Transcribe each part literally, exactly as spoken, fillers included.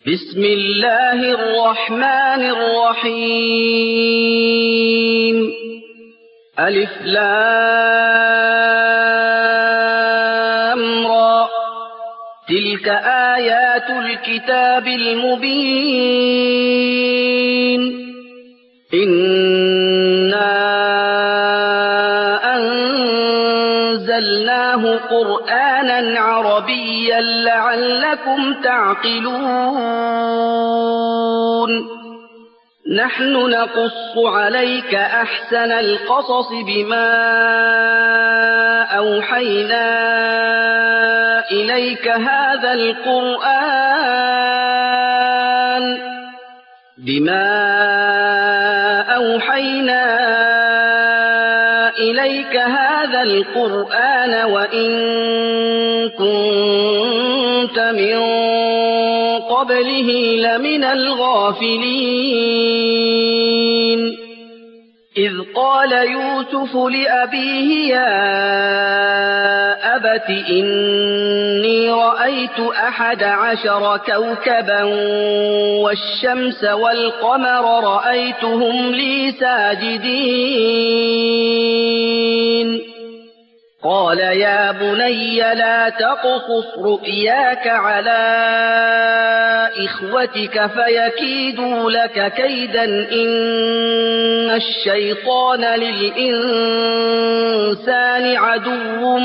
بسم الله الرحمن الرحيم ألف لام را تلك آيات الكتاب المبين إنا أنزلناه قرآنا عربيا لعلكم تعقلون نحن نقص عليك أحسن القصص بما أوحينا إليك هذا القرآن بما أوحينا إليك هذا القرآن وإن كنت من قبله لمن الغافلين إذ قال يوسف لأبيه يا أبت إني رأيت أحد عشر كوكبا والشمس والقمر رأيتهم لي ساجدين قال يا بني لا تقصص رؤياك على إخوتك فيكيدوا لك كيدا إن الشيطان للإنسان عدو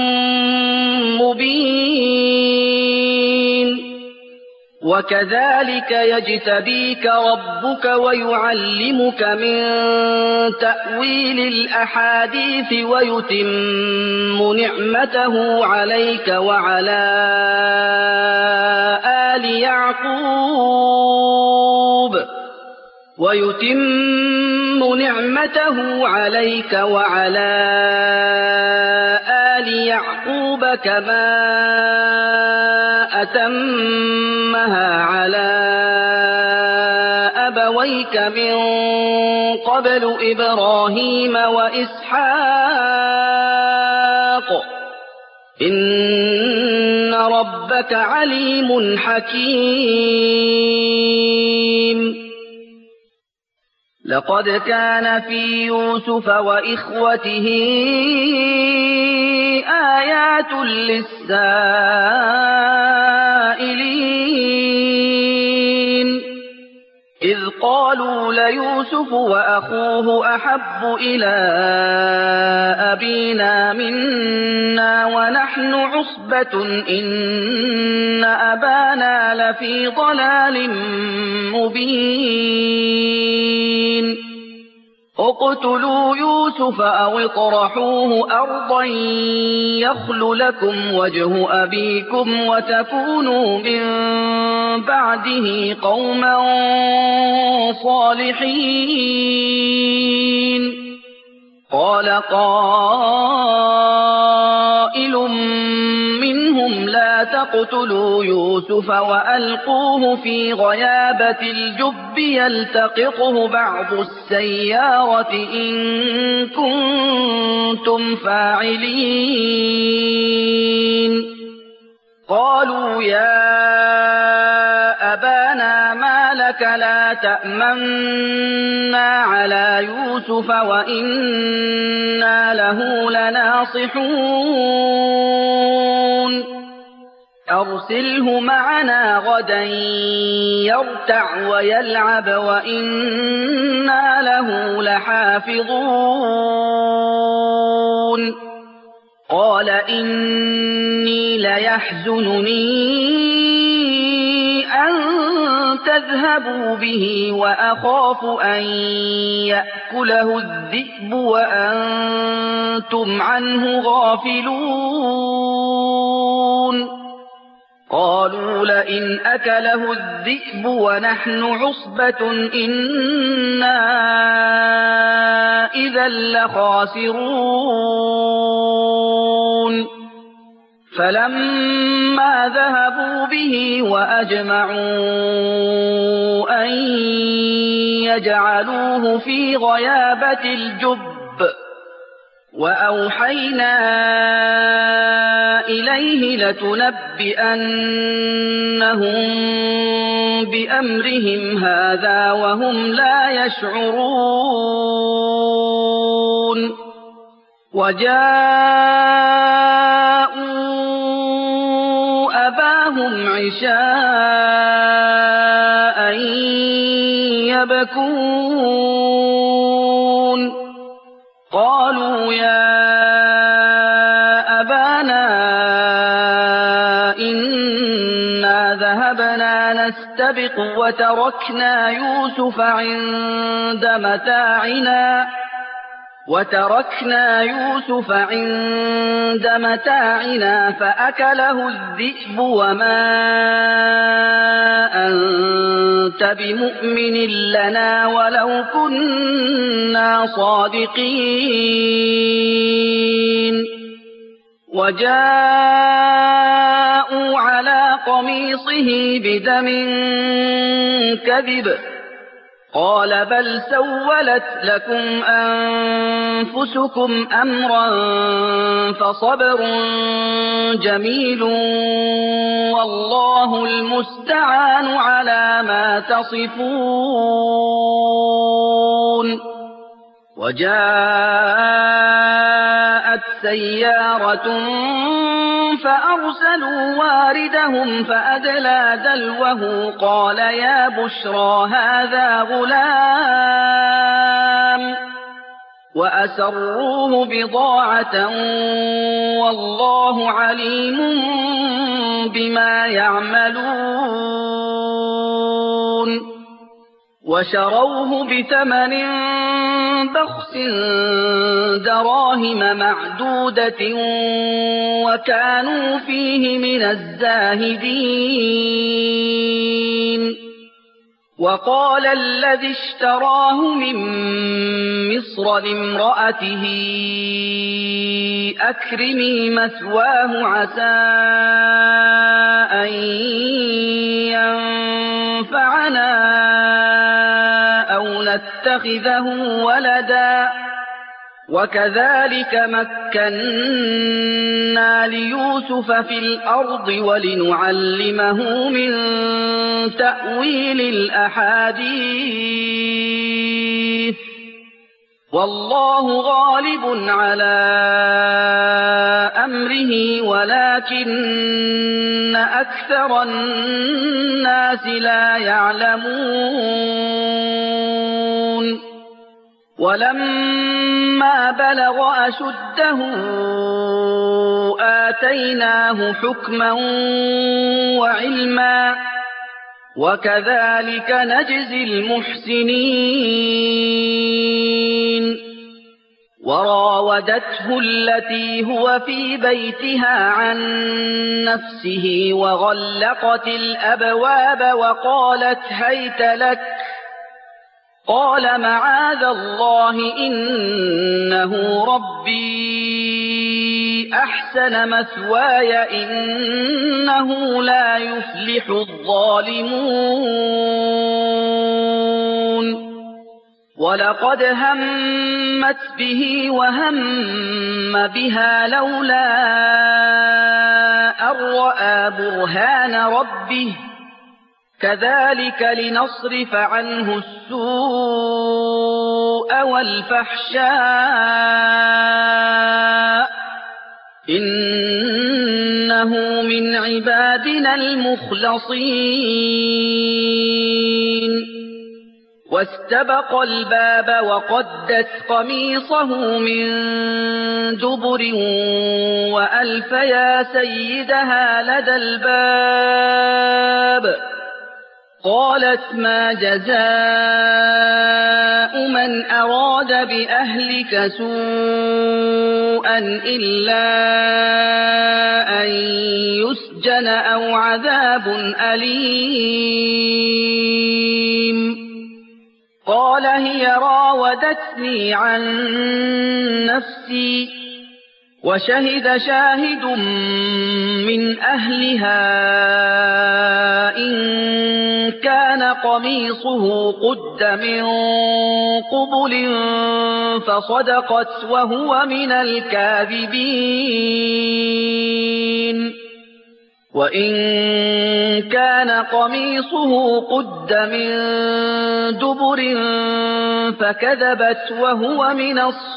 مبين وكذلك يجتبيك ربك ويعلمك من تأويل الأحاديث ويتم نعمته عليك وعلى آل يعقوب ويتم نعمته عليك وعلى آل يعقوب كما أتمها على أبويك من قبل إبراهيم وإسحاق إن ربك عليم حكيم لقد كان في يوسف وإخوته آيات للسائلين إذ قالوا ليوسف وأخوه أحب إلى أبينا منا ونحن عصبة إن أبانا لفي ضلال مبين اقتلوا يوسف أو اطرحوه أرضا يخل لكم وجه أبيكم وتكونوا من بعده قوما صالحين قال قائل منهم لا تقتلوا يوسف وألقوه في غيابة الجب يلتقطه بعض السيارة إن كنتم فاعلين قالوا يا أبانا ما لك لا تأمنا على يوسف وإنا له لناصحون أرسله معنا غدا يرتع ويلعب وإنا له لحافظون قال إني ليحزنني أن تذهبوا به وأخاف أن يأكله الذئب وأنتم عنه غافلون قالوا لئن أكله الذئب ونحن عصبة إنا إذا لخاسرون فلما ذهبوا به وأجمعوا أن يجعلوه في غيابة الجب وأوحينا إليه لتنبئنهم بأمرهم هذا وهم لا يشعرون وجاءوا أباهم عشاء يبكون قالوا يا أبانا إنا ذهبنا نستبق وتركنا يوسف عند متاعنا وتركنا يوسف عند متاعنا فأكله الذئب وما أنت بمؤمن لنا ولو كنا صادقين وجاءوا على قميصه بدم كذب قال بل سولت لكم أنفسكم أمرا فصبر جميل والله المستعان على ما تصفون وجاءت سيارة فأرسلوا واردهم فأدلى دلوه قال يا بشرى هذا غلام وأسروه بضاعة والله عليم بما يعملون وشروه بثمن بخس دراهم معدودة وكانوا فيه من الزاهدين وقال الذي اشتراه من مصر لامرأته أكرمي مثواه عسى أن ينفعنا أو نتخذه ولدا وكذلك مكنا ليوسف في الأرض ولنعلمه من تأويل الأحاديث والله غالب على أمره ولكن أكثر الناس لا يعلمون ولما بلغ أشده آتيناه حكما وعلما وكذلك نجزي المحسنين وراودته التي هو في بيتها عن نفسه وغلقت الأبواب وقالت هيت لك قال معاذ الله إنه ربي أحسن مثواي إنه لا يفلح الظالمون ولقد همت به وهم بها لولا أن رأى برهان ربه كذلك لنصرف عنه السوء والفحشاء إنه من عبادنا المخلصين واستبق الباب وقدت قميصه من دبر وألف يا سيدها لدى الباب قالت ما جزاء من أراد بأهلك سوءا إلا أن يسجن أو عذاب أليم قال هي راودتني عن نفسي وشهد شاهد من أهلها إن كان قميصه قد من قبل فصدقت وهو من الكاذبين وإن كان قميصه قد من دبر فكذبت وهو من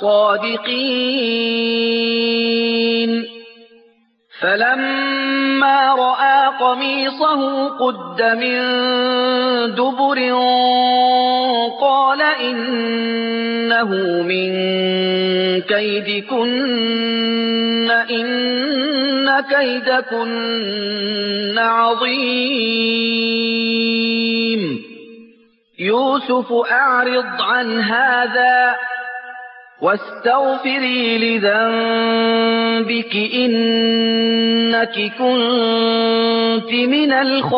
الصادقين فلما رأى قميصه قد من دبر قال إنه من كيدكن إن كيدكن عظيم يوسف أعرض عن هذا واستغفري لذنبك إنك كنت من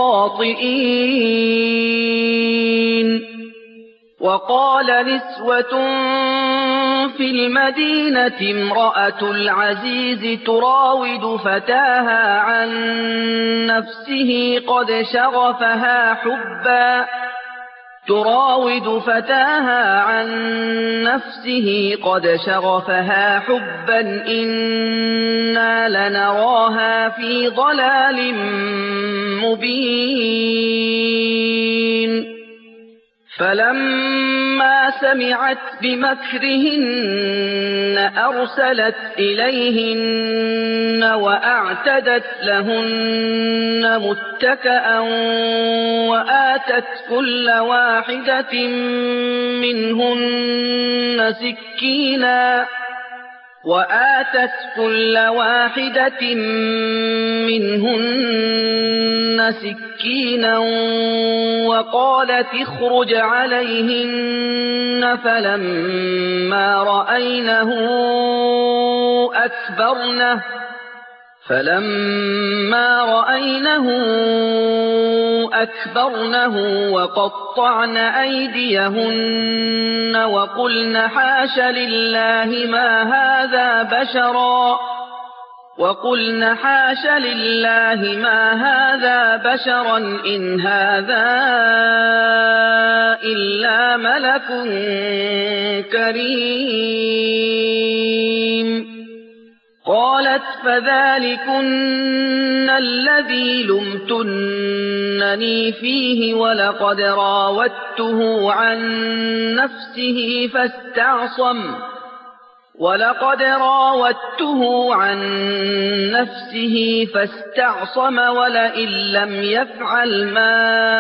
الخاطئين وقال نسوة في المدينة امرأة العزيز تراود فتاها عن نفسه قد شغفها حبا تراود فتاها عن نفسه قد شغفها حبا إنا لنراها في ضلال مبين فلما سمعت بمكرهن أرسلت إليهن وأعتدت لهن متكأ وآتت كل واحدة منهن سكينا وآتت كل واحدة منهن سكينا وقالت اخرج عليهن فلما رأينه أكبرنه فلما رأينه أكبرنه وقطعن أيديهن وقلن حاش لله ما هذا بشرا وقلن حاش لله ما هذا بشرا إن هذا إلا ملك كريم قالت فذلكن الذي لمتنني فيه ولقد راودته عن نفسه فاستعصم ولقد راودته عن نفسه فاستعصم ولئن لم يفعل ما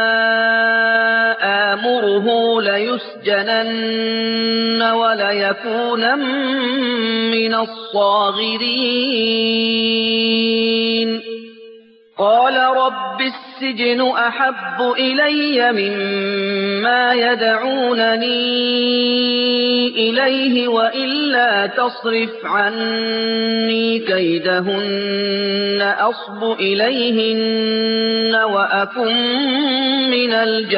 آمره ليسجنن وليكونن من الصاغرين قال رب السجن أحب إلي مما يدعونني إليه وإلا تصرف عني كيدهن أصب إليهن وأكن من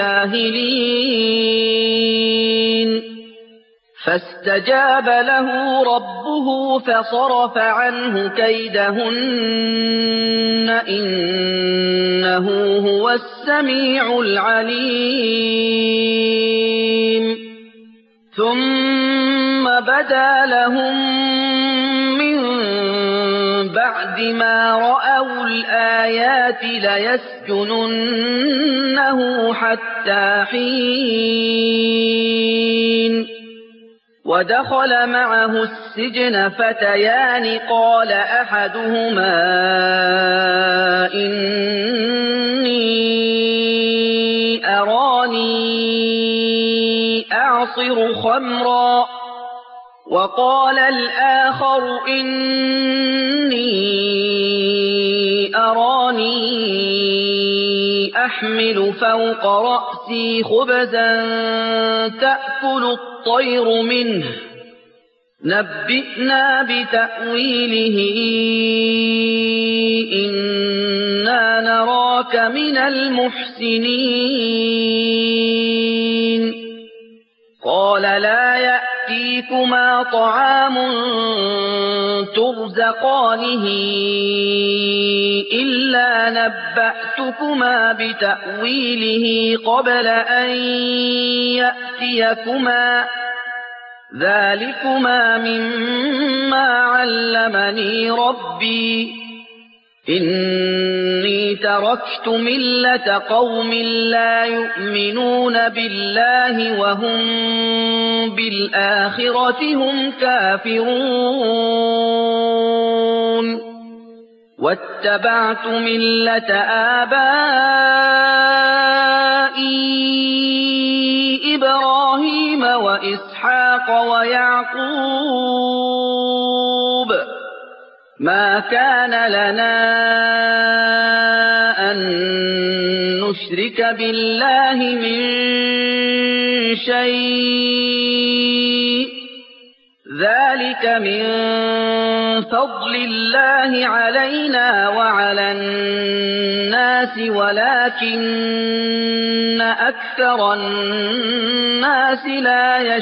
الجاهلين فاستجاب له ربه فصرف عنه كيدهن إنه هو السميع العليم ثم بدا لهم من بعد ما رأوا الآيات ليسجننه حتى حين ودخل معه السجن فتيان قال أحدهما إني أراني أعصر خمرا وقال الآخر إني أراني أحمل فوق رأسي خبزا تأكل الطير منه نبئنا بتأويله إنا نراك من المحسنين قال لا يأتيكما طعام ترزقانه إلا نبأتكما بتأويله قبل أن يأتيكما ذلكما مما علمني ربي إني تركت ملة قوم لا يؤمنون بالله وهم بالآخرة هم كافرون واتبعت ملة آبائي إبراهيم وإسحاق ويعقوب ما كان لنا أن نشرك بالله من شيء ذلك من فضل الله علينا وعلى الناس ولكن أكثر الناس لا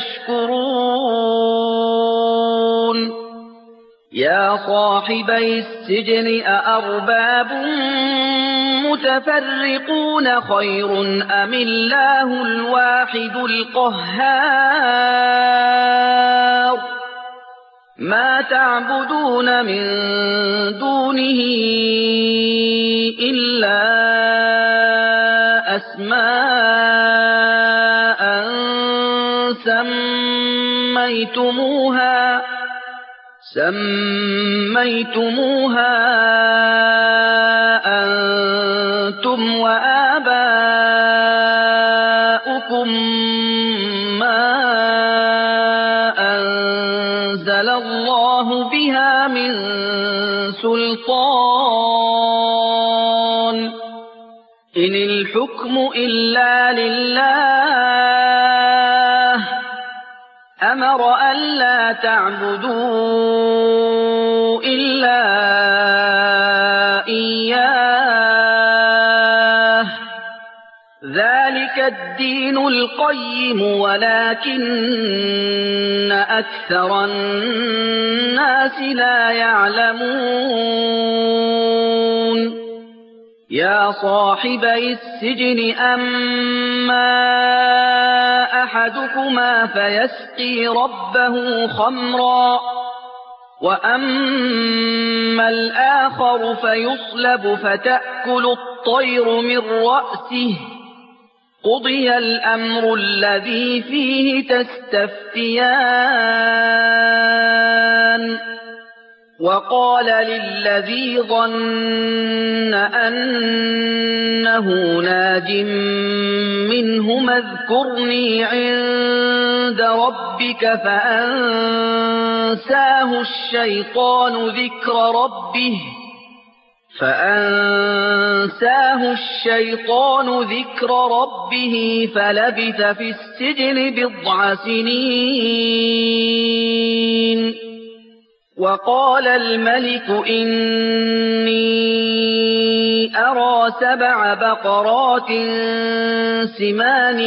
يشكرون يا صاحبي السجن أأرباب متفرقون خير أم الله الواحد القهار ما تعبدون من دونه إلا أسماء سميتموها سميتموها أنتم وآباؤكم ما أنزل الله بها من سلطان إن الحكم إلا لله أمر ألا تعبدوا إلا إياه ذلك الدين القيم ولكن أكثر الناس لا يعلمون يا صاحبي السجن أما أحدكما فيسقي ربه خمرا وأما الآخر فيصلب فتأكل الطير من رأسه قضي الأمر الذي فيه تستفتيان وقال للذي ظن أنه ناج منهما اذكرني عند ربك فأنساه الشيطان ذكر ربه فأنساه الشيطان ذكر ربه فلبث في السجن بضع سنين وقال الملك إني أرى سبع بقرات سمان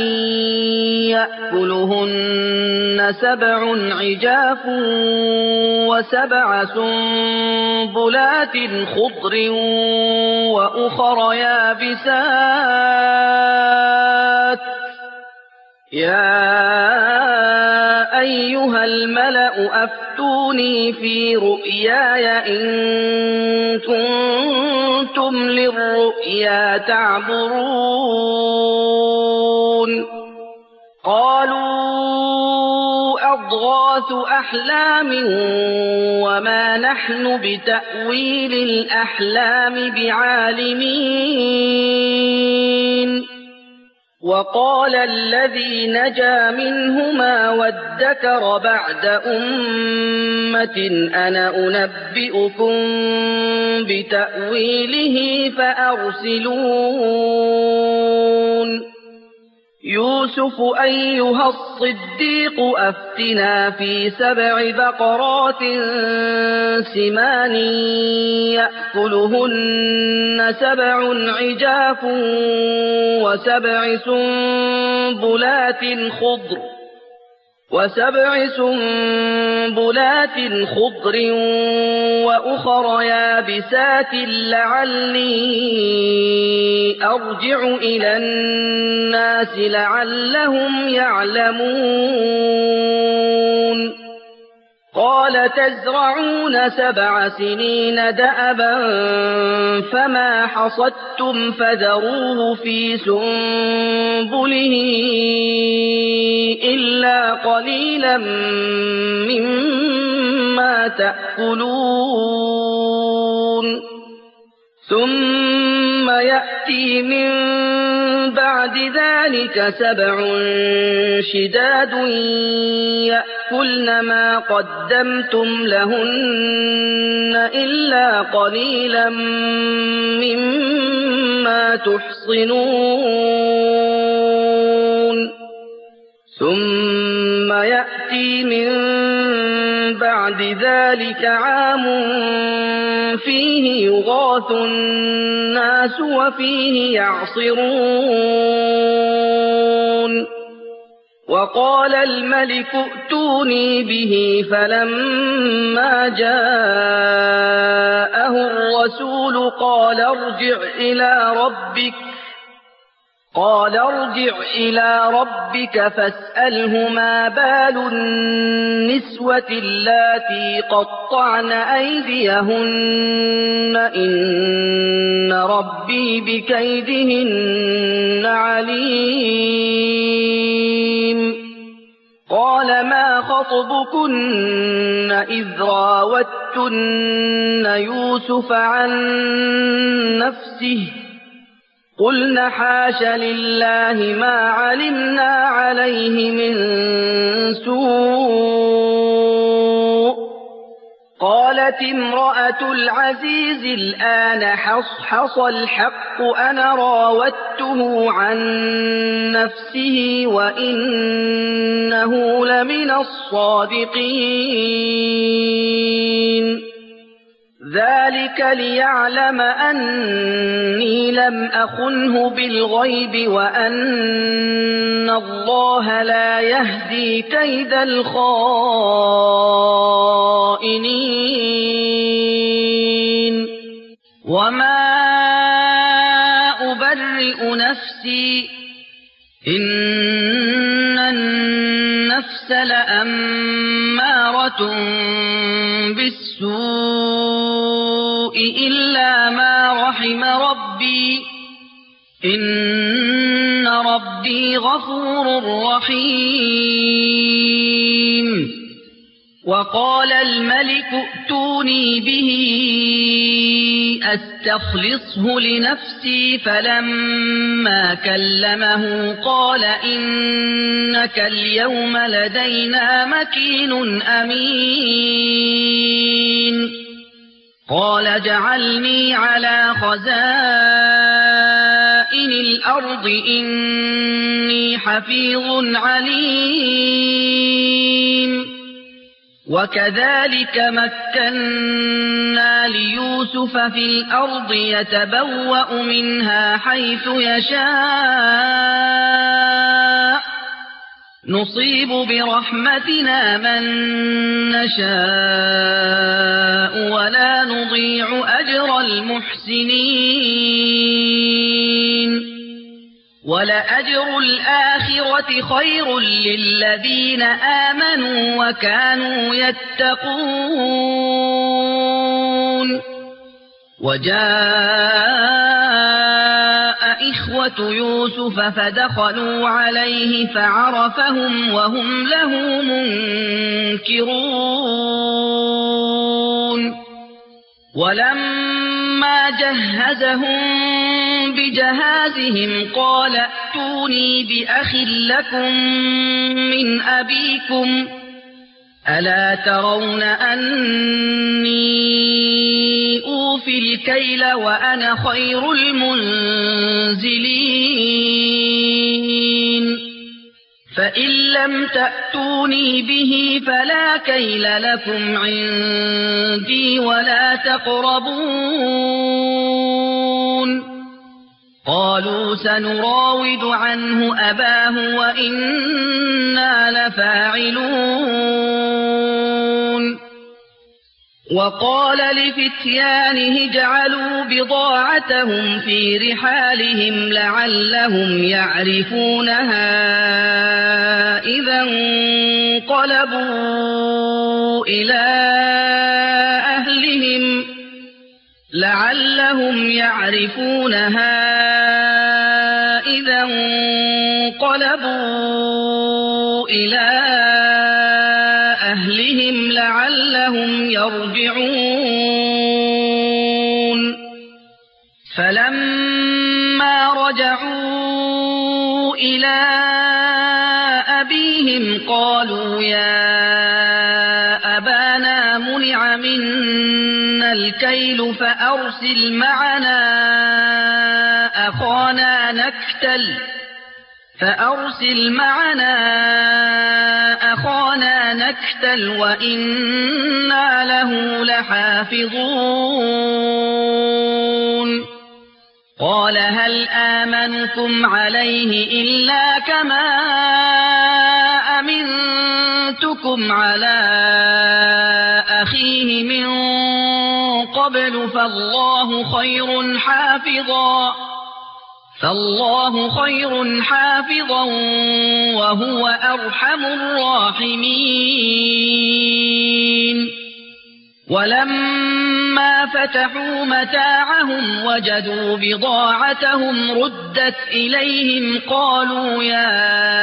يأكلهن سبع عجاف وسبع سنبلات خضر وأخر يابسات يا أيها الملأ أفتوني في رؤياي إن كنتم للرؤيا تعبرون قالوا أضغاث أحلام وما نحن بتأويل الأحلام بعالمين وقال الذي نجا منهما وادكر بعد أمة أنا أنبئكم بتأويله فأرسلون يوسف أيها الصديق أفتنا في سبع بقرات سمان يأكلهن سبع عجاف وسبع سنبلات خضر وسبع سنبلات خضر وأخر يابسات لعلي أرجع إلى الناس لعلهم يعلمون قال تزرعون سبع سنين دأبا فما حصدتم فذروه في سنبله إلا قليلا مما تأكلون ثم يأتي من بعد ذلك سبع شداد يأكلن ما قدمتم لهن إلا قليلا مما تحصنون ثم يأتي من بعد ذلك عام فيه يغاث الناس وفيه يعصرون وقال الملك ائتوني به فلما جاءه الرسول قال ارجع إلى ربك قال ارجع إلى ربك فاسأله ما بال النسوة اللاتي قطعن أيديهن إن ربي بكيدهن عليم قال ما خطبكن إذ راوتن يوسف عن نفسه قلنا حاش لله ما علمنا عليه من سوء قالت امرأة العزيز الآن حصحص الحق أنا راودته عن نفسه وإنه لمن الصادقين ذلك ليعلم أني لم أخنه بالغيب وأن الله لا يهدي كيد الخائنين وما أبرئ نفسي إن النفس لأمارة بالسوء إلا ما رحم ربي إن ربي غفور رحيم وقال الملك ائتوني به أستخلصه لنفسي فلما كلمه قال إنك اليوم لدينا مكين أمين قال اجعلني على خزائن الأرض إني حفيظ عليم وكذلك مكنا ليوسف في الأرض يتبوأ منها حيث يشاء نصيب برحمتنا من نشاء ولا نضيع أجر المحسنين ولأجر الآخرة خير للذين آمنوا وكانوا يتقون وجاء إخوة يوسف فدخلوا عليه فعرفهم وهم له منكرون ولما جهزهم بجهازهم قال ائتوني بأخ لكم من أبيكم ألا ترون أني أوفي الكيل وأنا خير المنزلين فإن لم تأتوني به فلا كيل لكم عندي ولا تقربون قالوا سنراود عنه أباه وإنا لفاعلون وقال لفتيانه اجعلوا بضاعتهم في رحالهم لعلهم يعرفونها إذا انقلبوا إلى أهلهم لعلهم يعرفونها إذا انقلبوا إلى أهلهم لعلهم يرجعون فلما رجعوا إلى أبيهم قالوا يا أبانا منع منا الكيل فأرسل معنا أخانا نكتل فأرسل معنا أخانا نكتل وإنا له لحافظون قال هل آمنكم عليه إلا كما أمنتكم على أخيه من قبل فالله خير حافظا فالله خير حافظا وهو أرحم الراحمين ولما فتحوا متاعهم وجدوا بضاعتهم ردت إليهم قالوا يا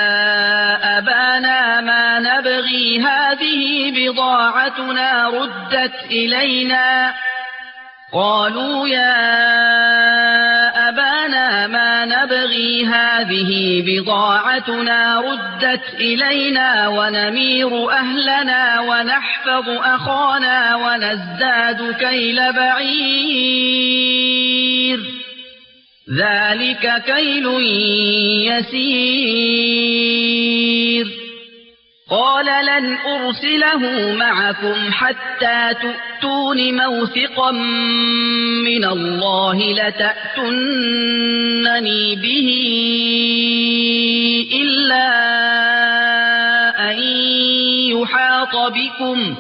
أبانا ما نبغي هذه بضاعتنا ردت إلينا قالوا يا أبانا ما نبغي هذه بضاعتنا ردت إلينا ونمير أهلنا ونحفظ أخانا ونزداد كيل بعير ذلك كيل يسير قال لن أرسله معكم حتى تؤتون موثقا من الله لتأتونني به إلا أن يحاط بكم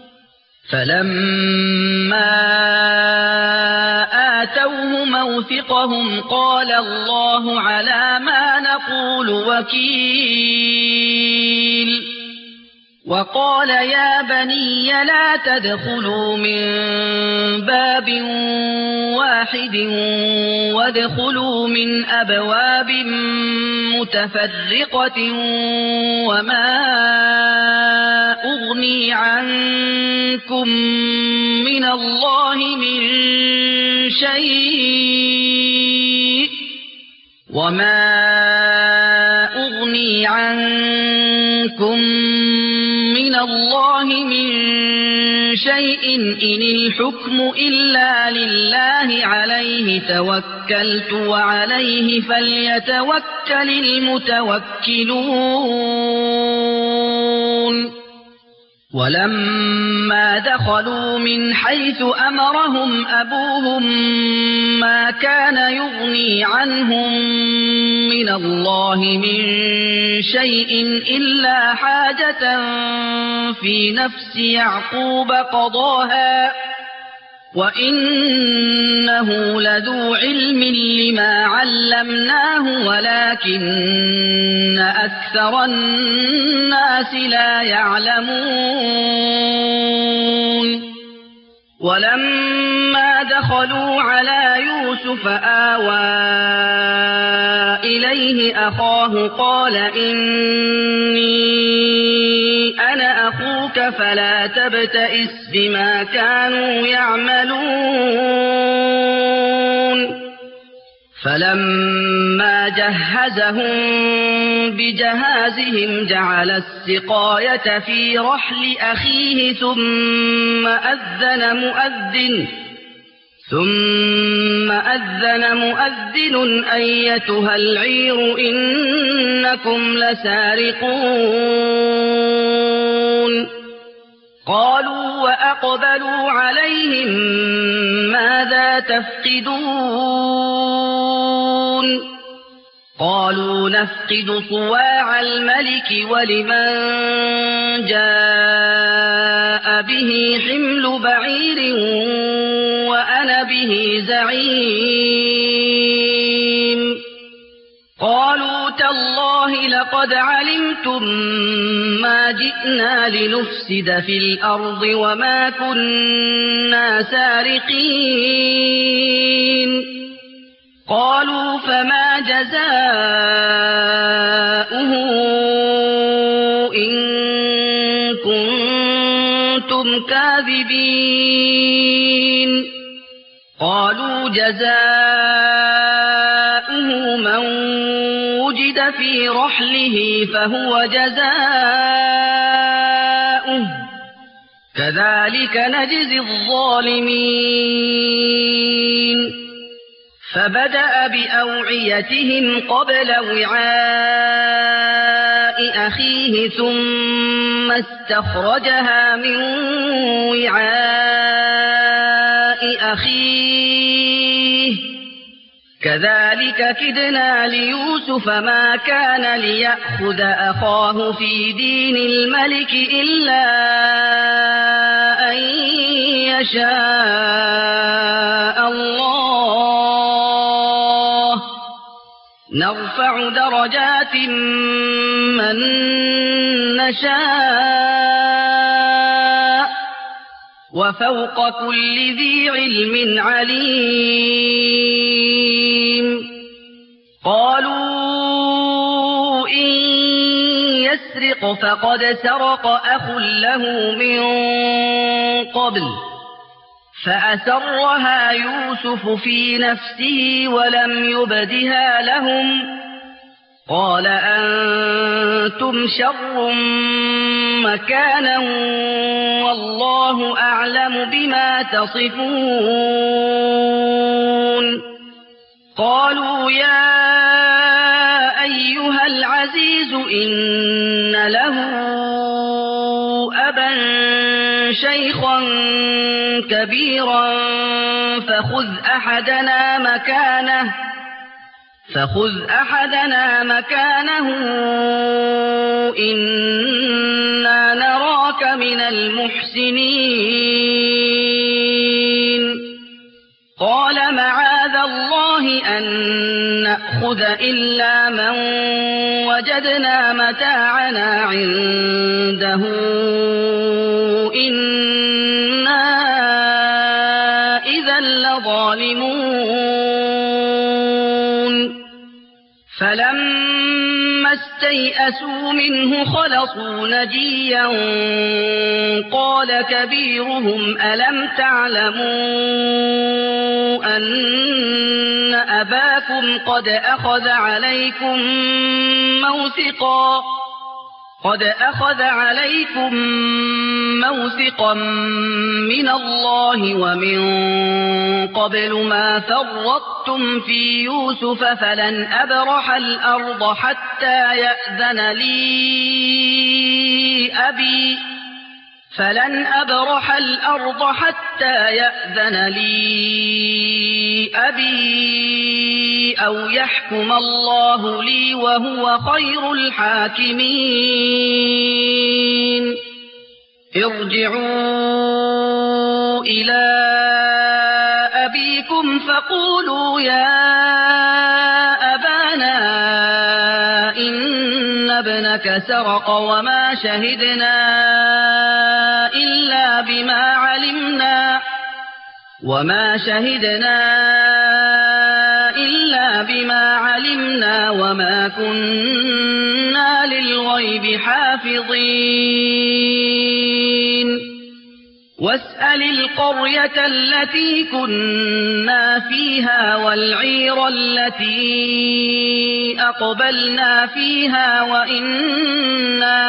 فلما آتوه موثقهم قال الله على ما نقول وكيل وقال يا بني لا تدخلوا من باب واحد وادخلوا من أبواب متفرقة وما أغني عنكم من الله من شيء وما أغني عنكم من الله من شيء إن الحكم إلا لله عليه توكلت وعليه فليتوكل المتوكلون ولما دخلوا من حيث أمرهم أبوهم ما كان يغني عنهم من الله من شيء إلا حاجة في نفس يعقوب قضاها وإنه لذو علم لما علمناه ولكن أكثر الناس لا يعلمون ولما دخلوا على يوسف آوى إليه أخاه قال إني أنا أخوك فلا تبتئس بما كانوا يعملون فلما جهزهم بجهازهم جعل السقاية في رحل أخيه ثم أذن مؤذن ثم أذن مؤذن أيتها العير إنكم لسارقون قالوا وأقبلوا عليهم ماذا تفقدون قالوا نفقد صواع الملك ولمن جاء به حمل بعير وأنا به زعيم قالوا تالله لقد علمتم ما جئنا لنفسد في الأرض وما كنا سارقين قالوا فما جزاؤه إن كنتم كاذبين قالوا جزاؤه من وجد في رحله فهو جزاؤه كذلك نجزي الظالمين فبدأ بأوعيتهم قبل وعاء أخيه ثم استخرجها من وعاء أخيه كذلك كدنا ليوسف ما كان ليأخذ أخاه في دين الملك إلا أن يشاء الله نرفع درجات من نشاء وفوق كل ذي علم عليم قالوا إن يسرق فقد سرق أخ له من قبل فأسرها يوسف في نفسه ولم يبدها لهم قال أنتم شر مكانا والله أعلم بما تصفون قالوا يا أيها العزيز إن له أبا شيخا كبيرا فخذ أحدنا مكانه فخذ أحدنا مكانه إنا نراك من المحسنين قال معاذ الله أن نأخذ إلا من وجدنا متاعنا عنده إنا إذا لظالمون فلما استيئسوا منه خلصوا نجيا قال كبيرهم ألم تعلموا أن أباكم قد أخذ عليكم موثقا قد أخذ عليكم موثقا من الله ومن قبل ما فرطتم في يوسف فلن أبرح الأرض حتى يأذن لي أبي فلن أبرح الأرض حتى يأذن لي أبي أو يحكم الله لي وهو خير الحاكمين ارجعوا إلى أبيكم فقولوا يا أبانا إن ابنك سرق وما شهدنا إلا بما علمنا وما شهدنا إلا بما علمنا وما كنا للغيب حافظين واسأل القرية التي كنا فيها والعير التي أقبلنا فيها وإنا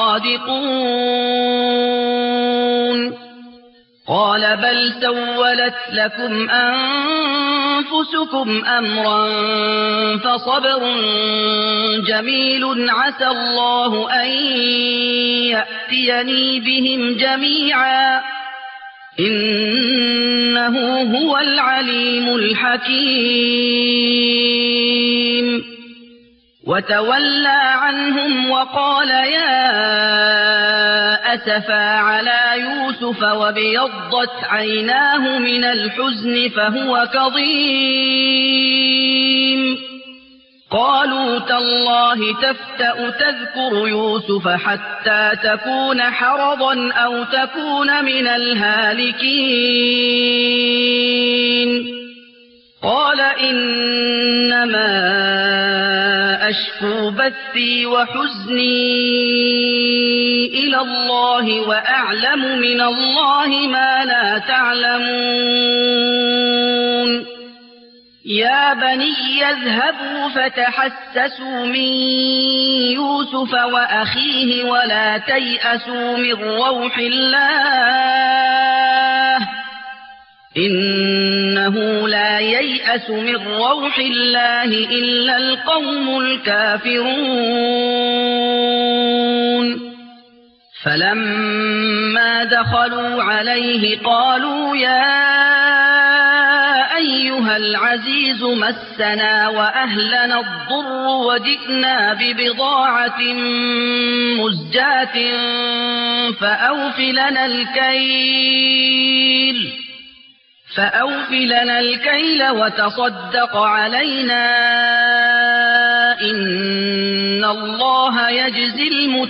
لصادقون قال بل سولت لكم أنفسكم أمرا فصبر جميل عسى الله أن يأتيني بهم جميعا إنه هو العليم الحكيم وتولى عنهم وقال يا أسفا على يوسف وابيضت عيناه من الحزن فهو كظيم قالوا تالله تفتأ تذكر يوسف حتى تكون حرضا أو تكون من الهالكين قال إنما أشكو بثي وحزني إلى الله وأعلم من الله ما لا تعلمون يا بني يذهبوا فتحسسوا من يوسف وأخيه ولا تيأسوا من روح الله إنه لا ييأس من روح الله إلا القوم الكافرون فلما دخلوا عليه قالوا يا أيها العزيز مسنا وأهلنا الضر وجئنا ببضاعة مزجاة فأوف لنا الكيل فأوف لنا الكيل وتصدق علينا إن الله يجزي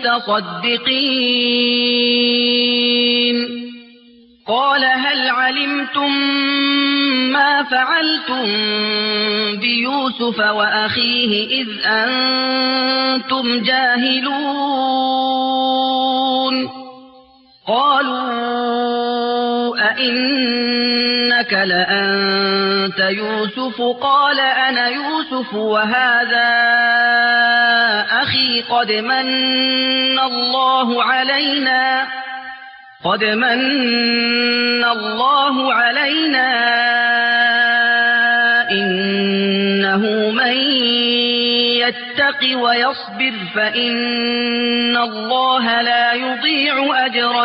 المتصدقين قال هل علمتم ما فعلتم بيوسف وأخيه إذ أنتم جاهلون قالوا أئنك لأنت يوسف قال أنا يوسف وهذا أخي قد من الله علينا قد من الله علينا إنه من يتق ويصبر فإن الله لا يضيع أجر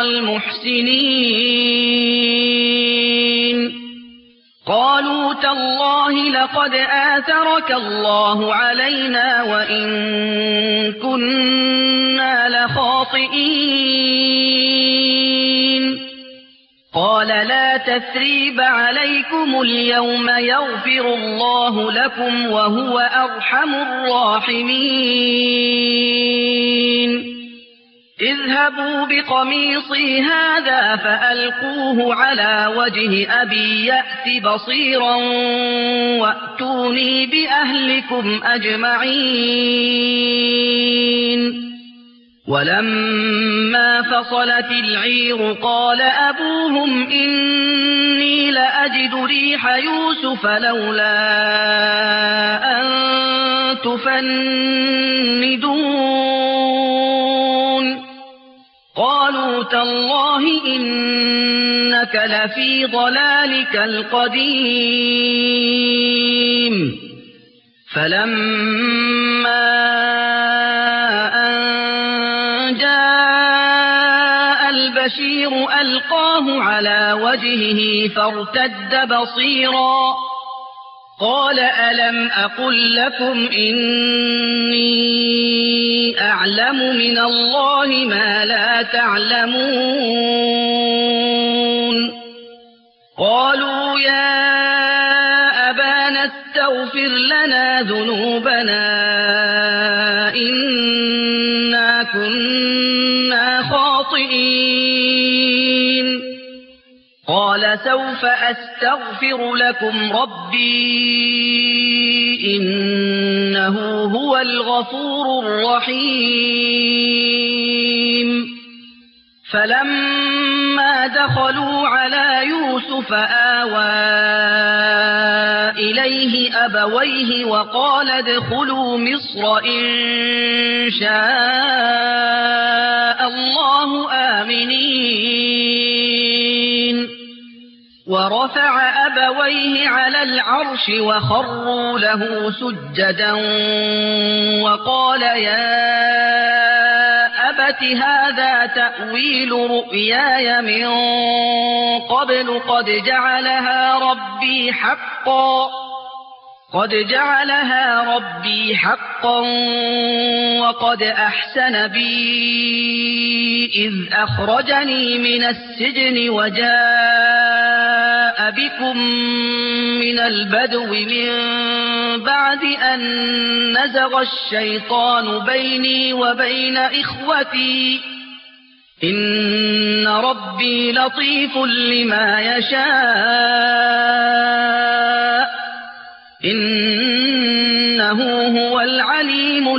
المحسنين قالوا تالله لقد آثرك الله علينا وإن كنا لخاطئين قال لا تثريب عليكم اليوم يغفر الله لكم وهو أرحم الراحمين اذهبوا بقميصي هذا فألقوه على وجه أبي يأت بصيرا وأتوني بأهلكم أجمعين ولما فصلت العير قال أبوهم إني لأجد ريح يوسف لولا أن تفندون قالوا تالله إنك لفي ضلالك القديم فلما البشير ألقاه على وجهه فارتد بصيرا قال ألم أقل لكم إني أعلم من الله ما لا تعلمون قالوا يا أبانا استغفر لنا ذنوبنا إنا كنا خاطئين قال سوف أستغفر لكم ربي إنه هو الغفور الرحيم فلما دخلوا على يوسف آوى إليه أبويه وقال ادخلوا مصر إن شاء الله آمنين ورفع أبويه على العرش وخروا له سجدا وقال يا أبت هذا تأويل رؤياي من قبل قد جعلها ربي حقا قد جعلها ربي حقا وقد أحسن بي إذ أخرجني من السجن وجاء بكم من البدو من بعد أن نزغ الشيطان بيني وبين إخوتي إن ربي لطيف لما يشاء إنه هو العليم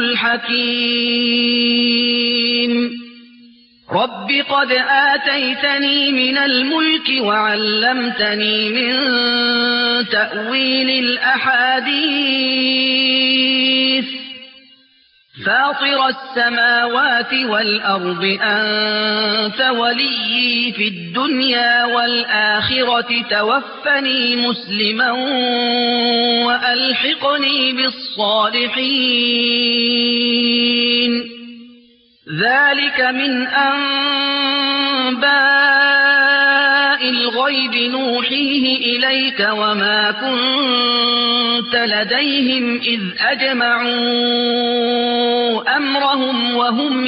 الحكيم رب قد آتيتني من الملك وعلمتني من تأويل الأحاديث فاطر السماوات والأرض أنت وليي في الدنيا والآخرة توفني مسلما وألحقني بالصالحين ذلك من أنباء الغيب نوحيه إليك وما كنت لديهم إذ أجمعوا أمرهم وهم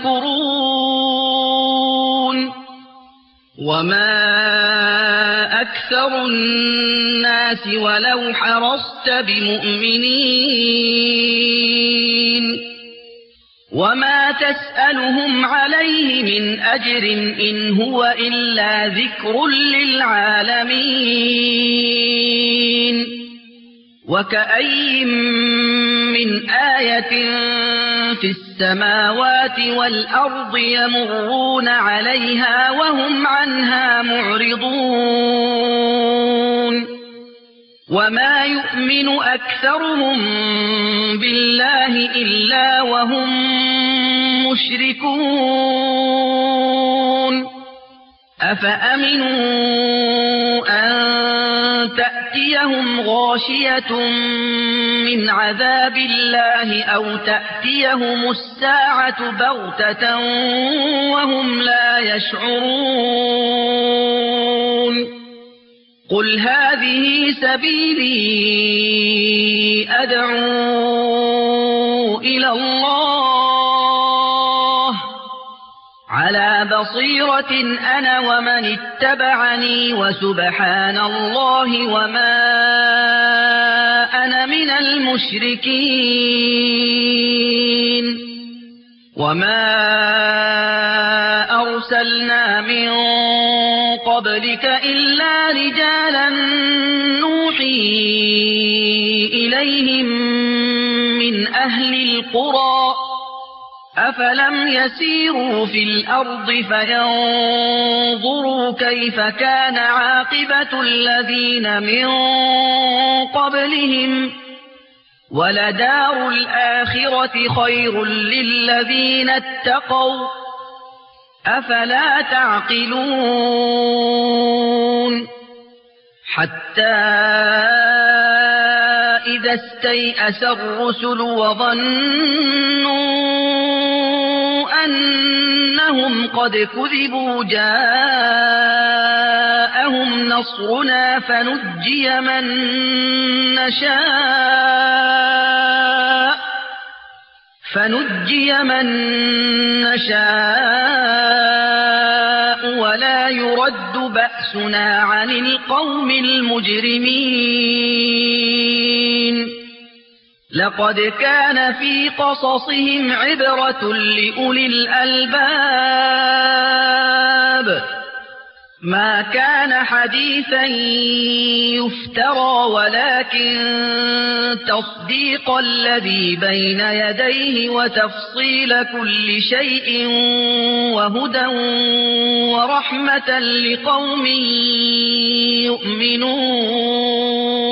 يمكرون وما أكثر الناس ولو حرصت بمؤمنين وما تسألهم عليه من أجر إن هو إلا ذكر للعالمين وكأي من آية في السماوات والأرض يمرون عليها وهم عنها معرضون وما يؤمن أكثرهم بالله إلا وهم مشركون أفأمنوا أن تأتيهم غاشية من عذاب الله أو تأتيهم الساعة بغتة وهم لا يشعرون قل هذه سبيلي أدعو إلى الله على بصيرة أنا ومن اتبعني وسبحان الله وما أنا من المشركين وما أرسلنا من قبلك إلا رجالا نوحي إليهم من أهل القرى أفلم يسيروا في الأرض فينظروا كيف كان عاقبة الذين من قبلهم ولدار الآخرة خير للذين اتقوا أفلا تعقلون حتى إذا استيأس الرسل وظنوا أنهم قد كذبوا جاءهم نصرنا فنجي من نشاء فنجي من نشاء ولا يرد بأسنا عن القوم المجرمين لقد كان في قصصهم عبرة لأولي الألباب ما كان حديثا يفترى ولكن تصديق الذي بين يديه وتفصيل كل شيء وهدى ورحمة لقوم يؤمنون